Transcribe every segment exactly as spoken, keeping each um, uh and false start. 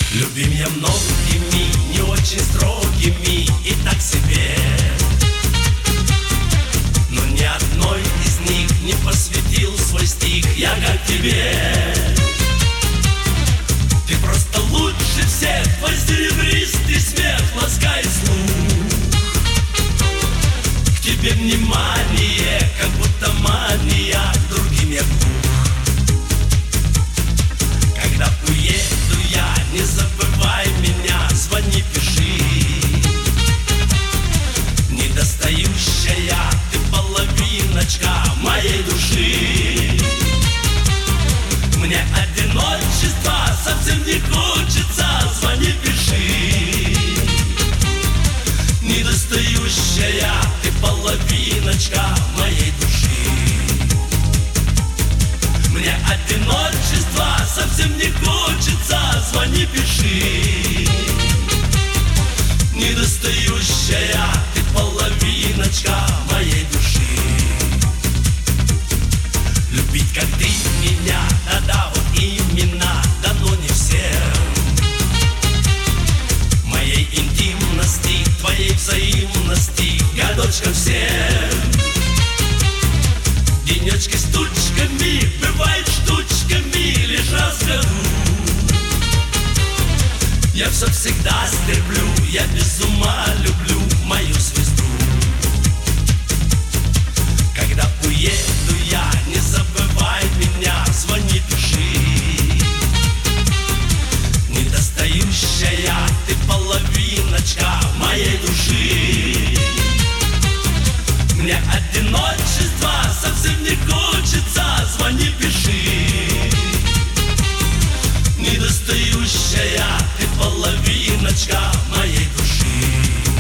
Любим я многими, не очень строгими и так себе, но ни одной из них не посвятил свой стих я как тебе. Ты просто лучше всех, твой серебристый смех ласкает слух. К тебе внимание, как будто мания, к другим я глух. Когда уеду я, не забывай меня, звони, пиши. Недостающая ты половиночка моей души. Мне одиночество совсем не хочется, звони, пиши. Недостающая ты половиночка моей души. Мне одиночество совсем не хочется, звони, пиши. Недостающая ты половиночка моей души. Любить, как ты меня, да-да, вот именно, да но не всем. Моей интимности, твоей взаимности, годочкам всем. Денечки с тучками, бывает штучками, лишь раз в году. Я все всегда стерплю, я без ума люблю мою звезду. Когда уеду я, не забывай меня, звони, пиши. Недостающая ты половиночка моей души. Мне одиночество совсем не хочется, звони, пиши. Недостающая ты половиночка моей души.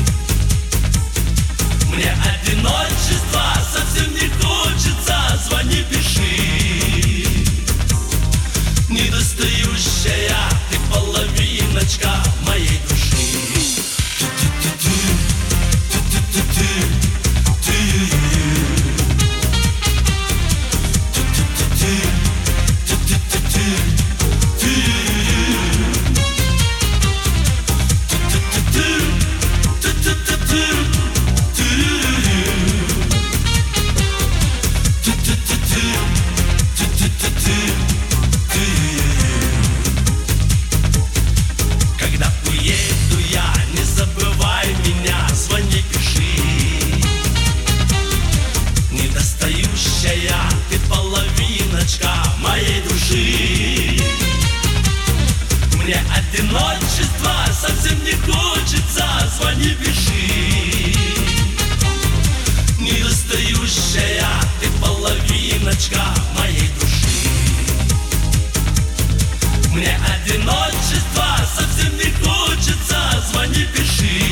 Мне одиночество совсем не хочется, звони, пиши. Недостающая ты половиночка моей души. Когда уеду я, не забывай меня, звони, пиши. Недостающая ты половиночка моей души. Мне одиночество совсем не хочется, звони, пиши. Недостающая ты половиночка моей души. Мне одиночество совсем не хочется, звони, пиши.